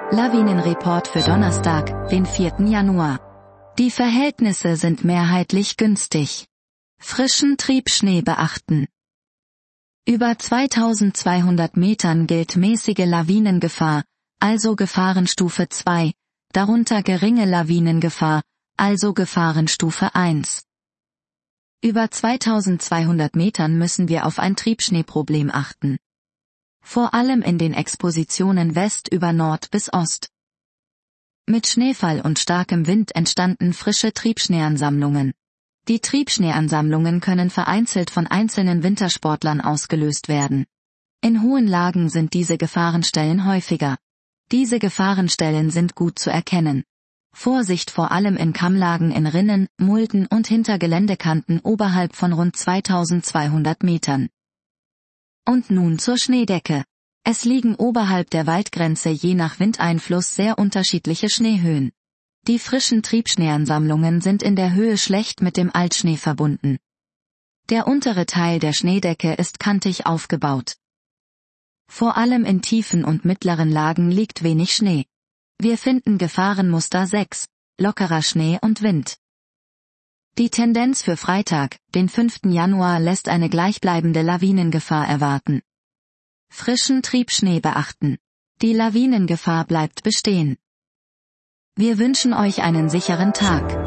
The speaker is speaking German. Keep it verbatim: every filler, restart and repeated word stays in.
Lawinenreport für Donnerstag, den vierten Januar. Die Verhältnisse sind mehrheitlich günstig. Frischen Triebschnee beachten. Über zweitausendzweihundert Metern gilt mäßige Lawinengefahr, also Gefahrenstufe zwei, darunter geringe Lawinengefahr, also Gefahrenstufe eins. Über zweitausendzweihundert Metern müssen wir auf ein Triebschneeproblem achten. Vor allem in den Expositionen West über Nord bis Ost. Mit Schneefall und starkem Wind entstanden frische Triebschneeansammlungen. Die Triebschneeansammlungen können vereinzelt von einzelnen Wintersportlern ausgelöst werden. In hohen Lagen sind diese Gefahrenstellen häufiger. Diese Gefahrenstellen sind gut zu erkennen. Vorsicht vor allem in Kammlagen in Rinnen, Mulden und hinter Geländekanten oberhalb von rund zweitausendzweihundert Metern. Und nun zur Schneedecke. Es liegen oberhalb der Waldgrenze je nach Windeinfluss sehr unterschiedliche Schneehöhen. Die frischen Triebschneeansammlungen sind in der Höhe schlecht mit dem Altschnee verbunden. Der untere Teil der Schneedecke ist kantig aufgebaut. Vor allem in tiefen und mittleren Lagen liegt wenig Schnee. Wir finden Gefahrenmuster sechs, lockerer Schnee und Wind. Die Tendenz für Freitag, den fünften Januar, lässt eine gleichbleibende Lawinengefahr erwarten. Frischen Triebschnee beachten. Die Lawinengefahr bleibt bestehen. Wir wünschen euch einen sicheren Tag.